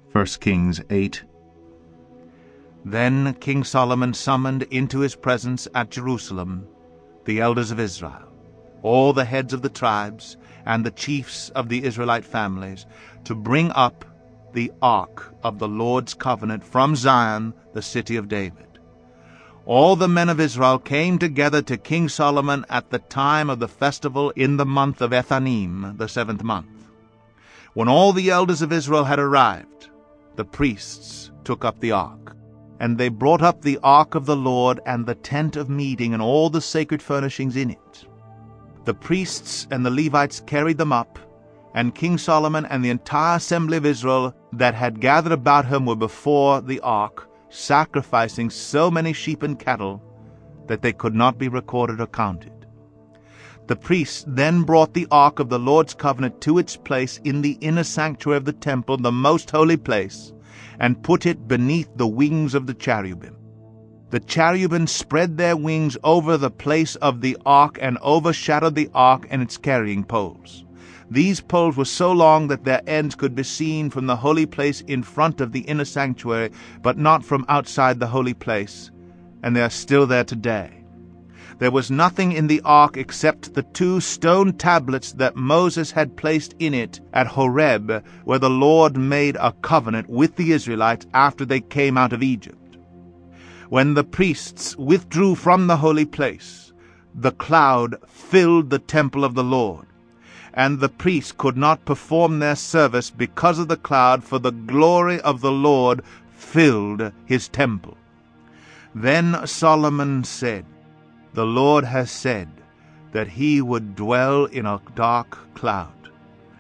1 Kings 8. Then King Solomon summoned into his presence at Jerusalem the elders of Israel, all the heads of the tribes, and the chiefs of the Israelite families, to bring up the ark of the Lord's covenant from Zion, the city of David. All the men of Israel came together to King Solomon at the time of the festival in the month of Ethanim, the 7th month. When all the elders of Israel had arrived, the priests took up the ark. And they brought up the ark of the Lord and the tent of meeting and all the sacred furnishings in it. The priests and the Levites carried them up, and King Solomon and the entire assembly of Israel that had gathered about him were before the ark, sacrificing so many sheep and cattle that they could not be recorded or counted. The priests then brought the ark of the Lord's covenant to its place in the inner sanctuary of the temple, the most holy place, and put it beneath the wings of the cherubim. The cherubim spread their wings over the place of the ark and overshadowed the ark and its carrying poles. These poles were so long that their ends could be seen from the holy place in front of the inner sanctuary, but not from outside the holy place, and they are still there today. There was nothing in the ark except the 2 stone tablets that Moses had placed in it at Horeb, where the Lord made a covenant with the Israelites after they came out of Egypt. When the priests withdrew from the holy place, the cloud filled the temple of the Lord, and the priests could not perform their service because of the cloud, for the glory of the Lord filled his temple. Then Solomon said, "The Lord has said that he would dwell in a dark cloud.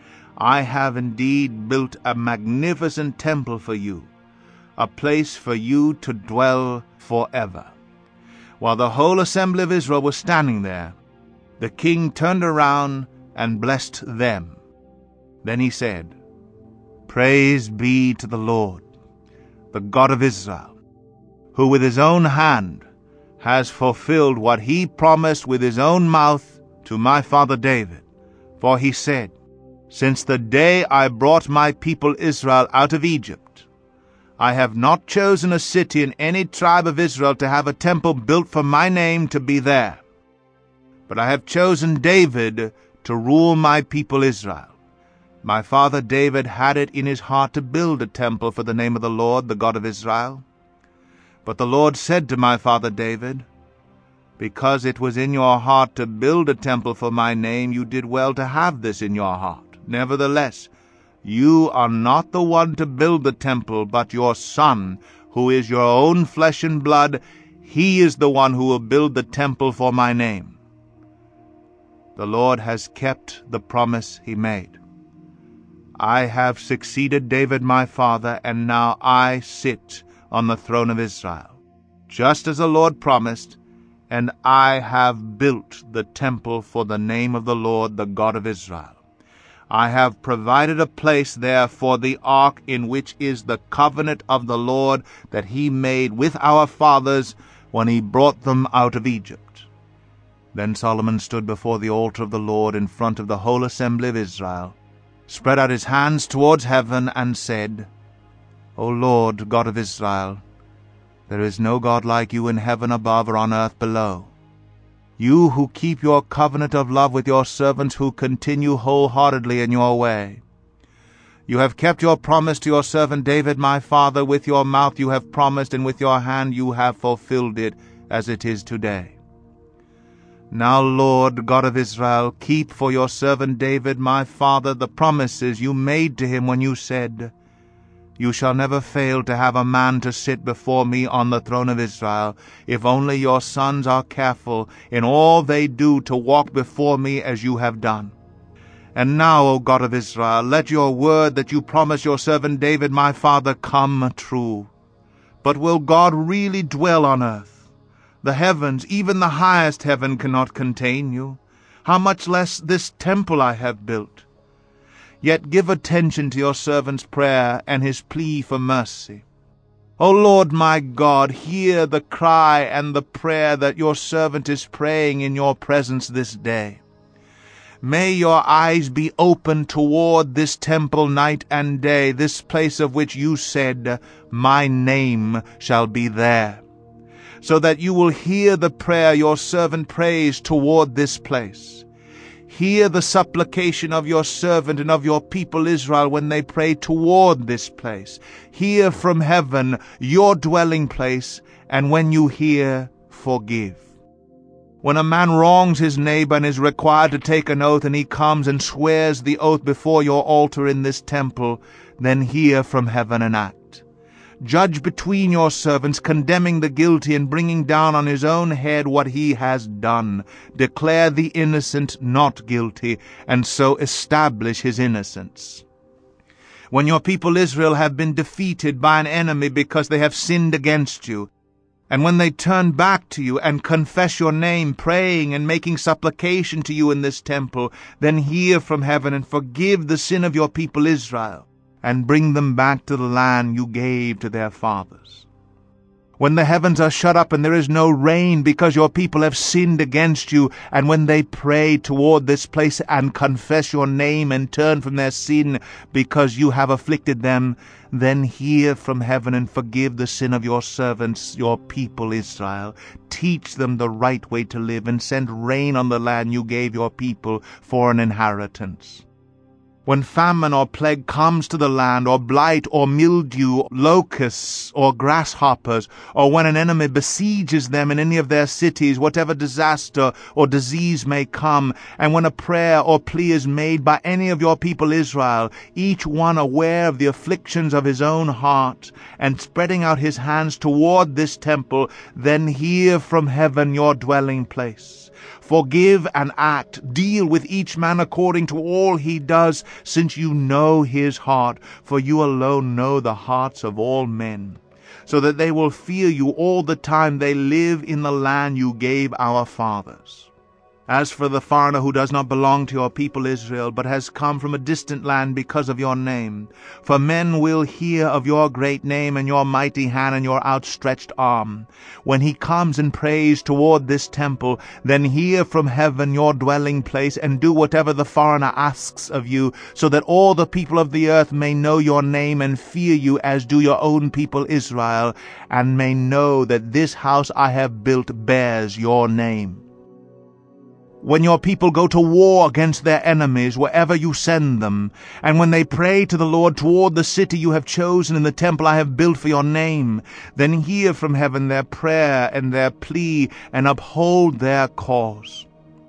I have indeed built a magnificent temple for you, a place for you to dwell forever." While the whole assembly of Israel was standing there, the king turned around and blessed them. Then he said, "Praise be to the Lord, the God of Israel, who with his own hand has fulfilled what he promised with his own mouth to my father David. For he said, 'Since the day I brought my people Israel out of Egypt, I have not chosen a city in any tribe of Israel to have a temple built for my name to be there. But I have chosen David to rule my people Israel.' My father David had it in his heart to build a temple for the name of the Lord, the God of Israel. But the Lord said to my father David, 'Because it was in your heart to build a temple for my name, you did well to have this in your heart. Nevertheless, you are not the one to build the temple, but your son, who is your own flesh and blood. He is the one who will build the temple for my name.' The Lord has kept the promise he made. I have succeeded David my father, and now I sit on the throne of Israel, just as the Lord promised, and I have built the temple for the name of the Lord, the God of Israel. I have provided a place there for the ark, in which is the covenant of the Lord that he made with our fathers when he brought them out of Egypt." Then Solomon stood before the altar of the Lord in front of the whole assembly of Israel, spread out his hands towards heaven, and said, "O Lord, God of Israel, there is no God like you in heaven above or on earth below. You who keep your covenant of love with your servants, who continue wholeheartedly in your way. You have kept your promise to your servant David my father. With your mouth you have promised, and with your hand you have fulfilled it, as it is today. Now, Lord, God of Israel, keep for your servant David my father the promises you made to him when you said, 'You shall never fail to have a man to sit before me on the throne of Israel, if only your sons are careful in all they do to walk before me as you have done.' And now, O God of Israel, let your word that you promised your servant David my father come true. But will God really dwell on earth? The heavens, even the highest heaven, cannot contain you. How much less this temple I have built? Yet give attention to your servant's prayer and his plea for mercy. O Lord my God, hear the cry and the prayer that your servant is praying in your presence this day. May your eyes be open toward this temple night and day, this place of which you said, My name shall be there, so that you will hear the prayer your servant prays toward this place. Hear the supplication of your servant and of your people Israel when they pray toward this place. Hear from heaven your dwelling place, and when you hear, forgive. When a man wrongs his neighbor and is required to take an oath, and he comes and swears the oath before your altar in this temple, then hear from heaven and act. Judge between your servants, condemning the guilty and bringing down on his own head what he has done. Declare the innocent not guilty, and so establish his innocence. When your people Israel have been defeated by an enemy because they have sinned against you, and when they turn back to you and confess your name, praying and making supplication to you in this temple, then hear from heaven and forgive the sin of your people Israel, and bring them back to the land you gave to their fathers. When the heavens are shut up and there is no rain because your people have sinned against you, and when they pray toward this place and confess your name and turn from their sin because you have afflicted them, then hear from heaven and forgive the sin of your servants, your people Israel. Teach them the right way to live, and send rain on the land you gave your people for an inheritance. When famine or plague comes to the land, or blight or mildew, locusts or grasshoppers, or when an enemy besieges them in any of their cities, whatever disaster or disease may come, and when a prayer or plea is made by any of your people Israel, each one aware of the afflictions of his own heart, and spreading out his hands toward this temple, then hear from heaven your dwelling place. Forgive and act, deal with each man according to all he does, since you know his heart, for you alone know the hearts of all men, so that they will fear you all the time they live in the land you gave our fathers. As for the foreigner who does not belong to your people Israel, but has come from a distant land because of your name, for men will hear of your great name and your mighty hand and your outstretched arm. When he comes and prays toward this temple, then hear from heaven your dwelling place, and do whatever the foreigner asks of you, so that all the people of the earth may know your name and fear you as do your own people Israel, and may know that this house I have built bears your name. When your people go to war against their enemies, wherever you send them, and when they pray to the Lord toward the city you have chosen and the temple I have built for your name, then hear from heaven their prayer and their plea, and uphold their cause.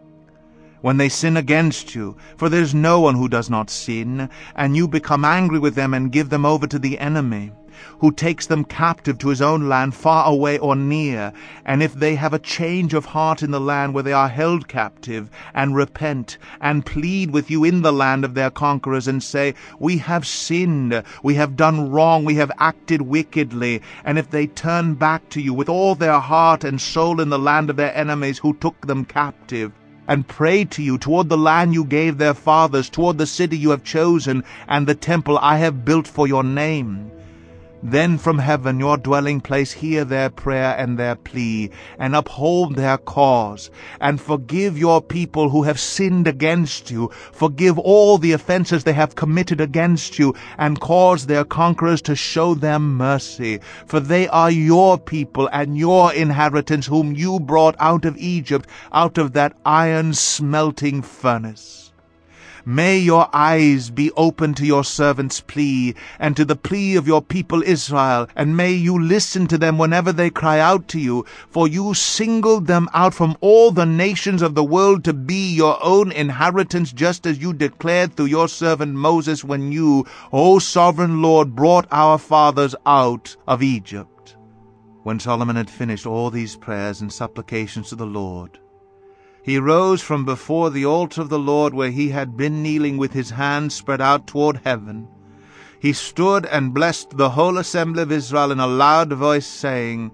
When they sin against you, for there is no one who does not sin, and you become angry with them and give them over to the enemy, who takes them captive to his own land, far away or near, and if they have a change of heart in the land where they are held captive, and repent, and plead with you in the land of their conquerors, and say, We have sinned, we have done wrong, we have acted wickedly, and if they turn back to you with all their heart and soul in the land of their enemies who took them captive, and pray to you toward the land you gave their fathers, toward the city you have chosen, and the temple I have built for your name, then from heaven your dwelling place hear their prayer and their plea, and uphold their cause, and forgive your people who have sinned against you. Forgive all the offenses they have committed against you, and cause their conquerors to show them mercy. For they are your people and your inheritance, whom you brought out of Egypt, out of that iron smelting furnace. May your eyes be open to your servant's plea, and to the plea of your people Israel, and may you listen to them whenever they cry out to you, for you singled them out from all the nations of the world to be your own inheritance, just as you declared through your servant Moses when you, O sovereign Lord, brought our fathers out of Egypt. When Solomon had finished all these prayers and supplications to the Lord, he rose from before the altar of the Lord, where he had been kneeling with his hands spread out toward heaven. He stood and blessed the whole assembly of Israel in a loud voice, saying,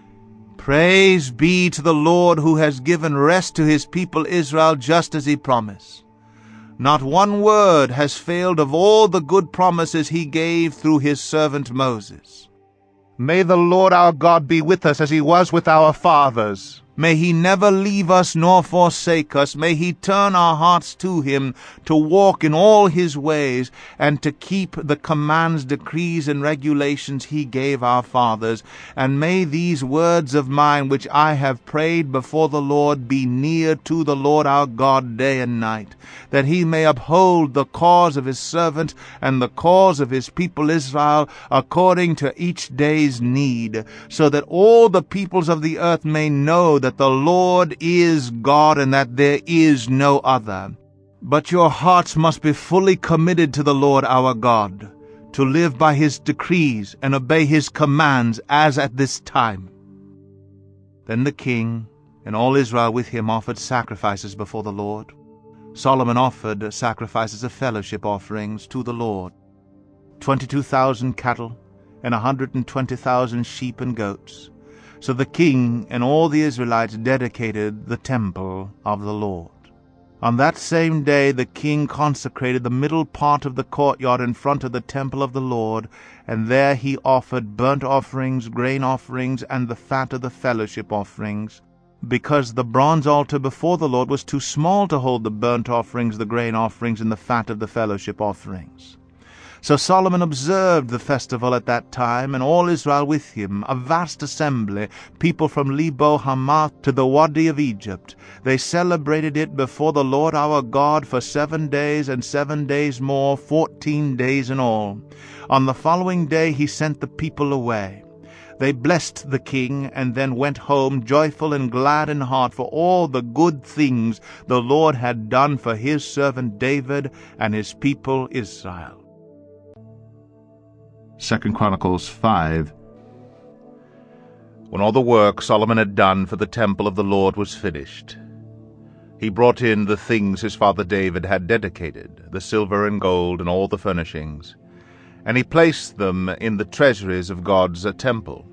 Praise be to the Lord, who has given rest to his people Israel, just as he promised. Not one word has failed of all the good promises he gave through his servant Moses. May the Lord our God be with us as he was with our fathers. May he never leave us nor forsake us. May he turn our hearts to him, to walk in all his ways, and to keep the commands, decrees, and regulations he gave our fathers. And may these words of mine, which I have prayed before the Lord, be near to the Lord our God day and night, that he may uphold the cause of his servant and the cause of his people Israel, according to each day's need, so that all the peoples of the earth may know that the Lord is God, and that there is no other. But your hearts must be fully committed to the Lord our God, to live by his decrees and obey his commands, as at this time." Then the king and all Israel with him offered sacrifices before the Lord. Solomon offered sacrifices of fellowship offerings to the Lord, 22,000 cattle and 120,000 sheep and goats. So the king and all the Israelites dedicated the temple of the Lord. On that same day the king consecrated the middle part of the courtyard in front of the temple of the Lord, and there he offered burnt offerings, grain offerings, and the fat of the fellowship offerings, because the bronze altar before the Lord was too small to hold the burnt offerings, the grain offerings, and the fat of the fellowship offerings. So Solomon observed the festival at that time, and all Israel with him, a vast assembly, people from Lebo Hamath to the Wadi of Egypt. They celebrated it before the Lord our God for 7 days, and 7 days more, 14 days in all. On the following day he sent the people away. They blessed the king, and then went home joyful and glad in heart for all the good things the Lord had done for his servant David and his people Israel. 2 Chronicles 5. When all the work Solomon had done for the temple of the Lord was finished, he brought in the things his father David had dedicated, the silver and gold and all the furnishings, and he placed them in the treasuries of God's temple.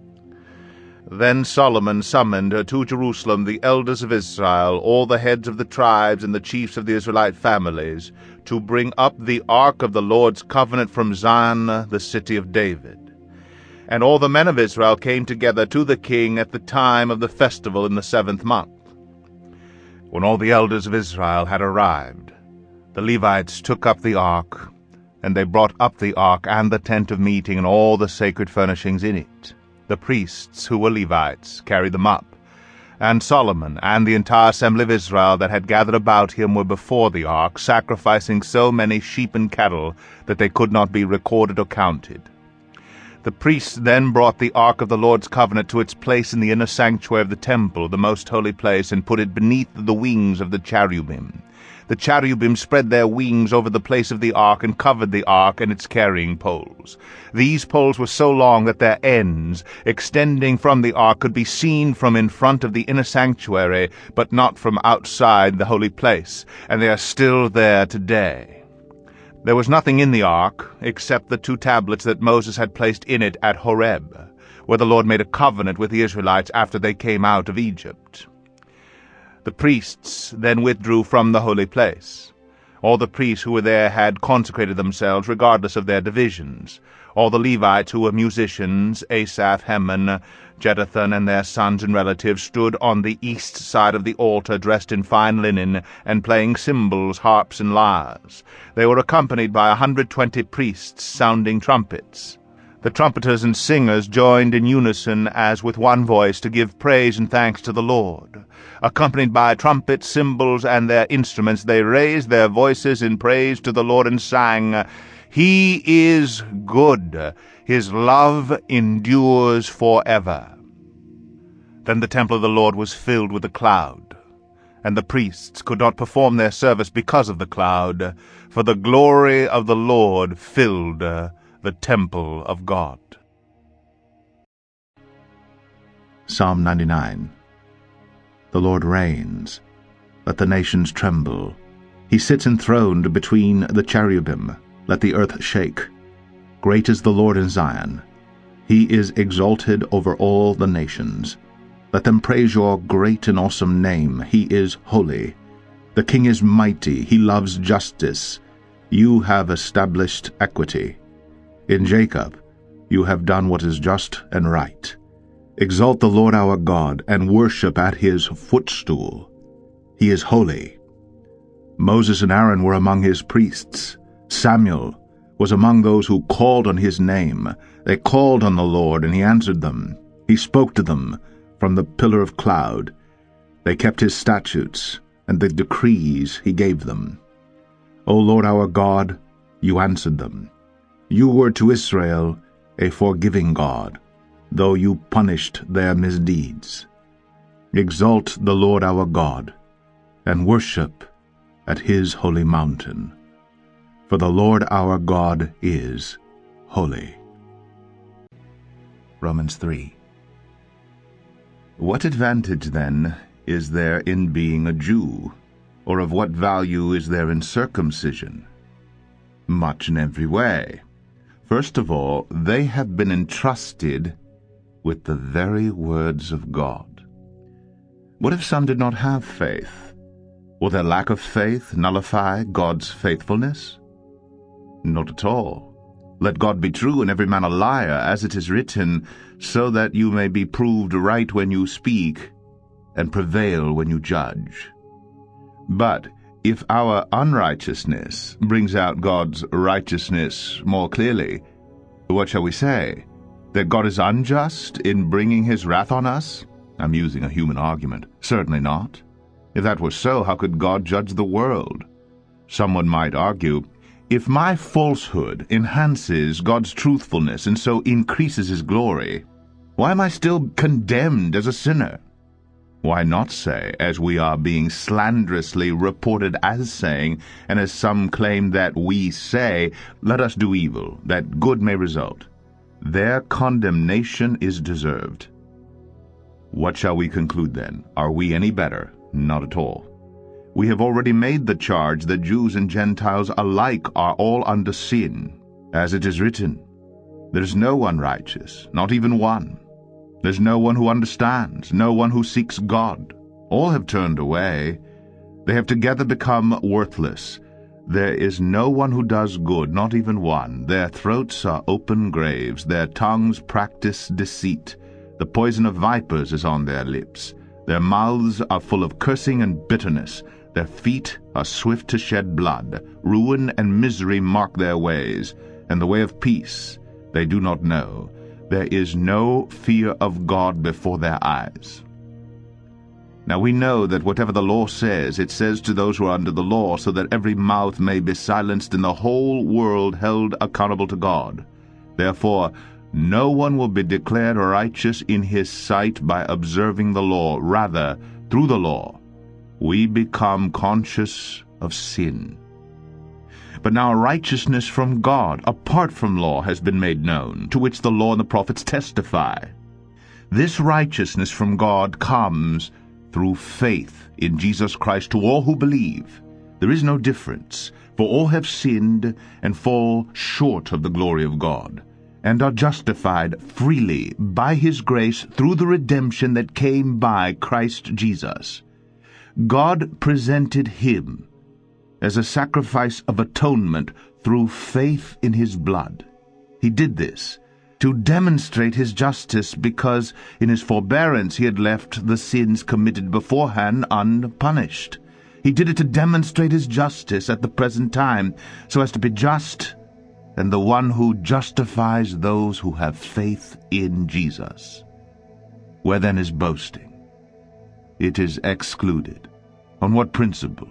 Then Solomon summoned to Jerusalem the elders of Israel, all the heads of the tribes and the chiefs of the Israelite families, to bring up the ark of the Lord's covenant from Zion, the city of David. And all the men of Israel came together to the king at the time of the festival in the 7th month. When all the elders of Israel had arrived, the Levites took up the ark, and they brought up the ark and the tent of meeting and all the sacred furnishings in it. The priests, who were Levites, carried them up, and Solomon and the entire assembly of Israel that had gathered about him were before the ark, sacrificing so many sheep and cattle that they could not be recorded or counted. The priests then brought the ark of the Lord's covenant to its place in the inner sanctuary of the temple, the most holy place, and put it beneath the wings of the cherubim. The cherubim spread their wings over the place of the ark and covered the ark and its carrying poles. These poles were so long that their ends, extending from the ark, could be seen from in front of the inner sanctuary, but not from outside the holy place, and they are still there today. There was nothing in the ark except the 2 tablets that Moses had placed in it at Horeb, where the Lord made a covenant with the Israelites after they came out of Egypt. The priests then withdrew from the holy place. All the priests who were there had consecrated themselves, regardless of their divisions. All the Levites who were musicians, Asaph, Heman, Jeduthun, and their sons and relatives, stood on the east side of the altar, dressed in fine linen, and playing cymbals, harps, and lyres. They were accompanied by 120 priests, sounding trumpets. The trumpeters and singers joined in unison as with one voice to give praise and thanks to the Lord. Accompanied by trumpets, cymbals, and their instruments, they raised their voices in praise to the Lord and sang, "He is good. His love endures forever." Then the temple of the Lord was filled with a cloud, and the priests could not perform their service because of the cloud, for the glory of the Lord filled the temple of God. Psalm 99. The Lord reigns. Let the nations tremble. He sits enthroned between the cherubim. Let the earth shake. Great is the Lord in Zion. He is exalted over all the nations. Let them praise your great and awesome name. He is holy. The King is mighty. He loves justice. You have established equity. In Jacob you have done what is just and right. Exalt the Lord our God, and worship at his footstool. He is holy. Moses and Aaron were among his priests. Samuel was among those who called on his name. They called on the Lord, and he answered them. He spoke to them from the pillar of cloud. They kept his statutes and the decrees he gave them. O Lord our God, you answered them. You were to Israel a forgiving God, though you punished their misdeeds. Exalt the Lord our God, and worship at his holy mountain. For the Lord our God is holy. Romans 3. What advantage, then, is there in being a Jew? Or of what value is there in circumcision? Much in every way. First of all, they have been entrusted with the very words of God. What if some did not have faith? Will their lack of faith nullify God's faithfulness? Not at all. Let God be true and every man a liar, as it is written, so that you may be proved right when you speak, and prevail when you judge. But if our unrighteousness brings out God's righteousness more clearly, what shall we say? That God is unjust in bringing his wrath on us? I'm using a human argument. Certainly not. If that were so, how could God judge the world? Someone might argue, if my falsehood enhances God's truthfulness and so increases his glory, why am I still condemned as a sinner? Why not say, as we are being slanderously reported as saying, and as some claim that we say, let us do evil, that good may result. Their condemnation is deserved. What shall we conclude then? Are we any better? Not at all. We have already made the charge that Jews and Gentiles alike are all under sin. As it is written, there is no one righteous, not even one. There's no one who understands, no one who seeks God. All have turned away. They have together become worthless. There is no one who does good, not even one. Their throats are open graves. Their tongues practice deceit. The poison of vipers is on their lips. Their mouths are full of cursing and bitterness. Their feet are swift to shed blood. Ruin and misery mark their ways, and the way of peace they do not know. There is no fear of God before their eyes. Now we know that whatever the law says, it says to those who are under the law, so that every mouth may be silenced and the whole world held accountable to God. Therefore, no one will be declared righteous in his sight by observing the law. Rather, through the law, we become conscious of sin. But now righteousness from God, apart from law, has been made known, to which the law and the prophets testify. This righteousness from God comes through faith in Jesus Christ to all who believe. There is no difference, for all have sinned and fall short of the glory of God, and are justified freely by his grace through the redemption that came by Christ Jesus. God presented him as a sacrifice of atonement through faith in his blood. He did this to demonstrate his justice, because in his forbearance he had left the sins committed beforehand unpunished. He did it to demonstrate his justice at the present time, so as to be just and the one who justifies those who have faith in Jesus. Where then is boasting? It is excluded. On what principle?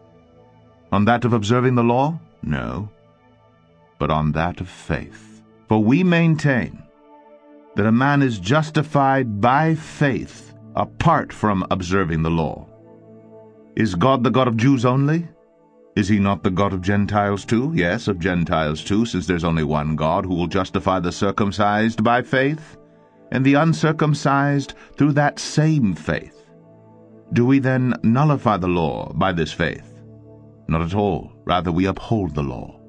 On that of observing the law? No, but on that of faith. For we maintain that a man is justified by faith apart from observing the law. Is God the God of Jews only? Is he not the God of Gentiles too? Yes, of Gentiles too, since there's only one God who will justify the circumcised by faith, and the uncircumcised through that same faith. Do we then nullify the law by this faith? Not at all. Rather, we uphold the law.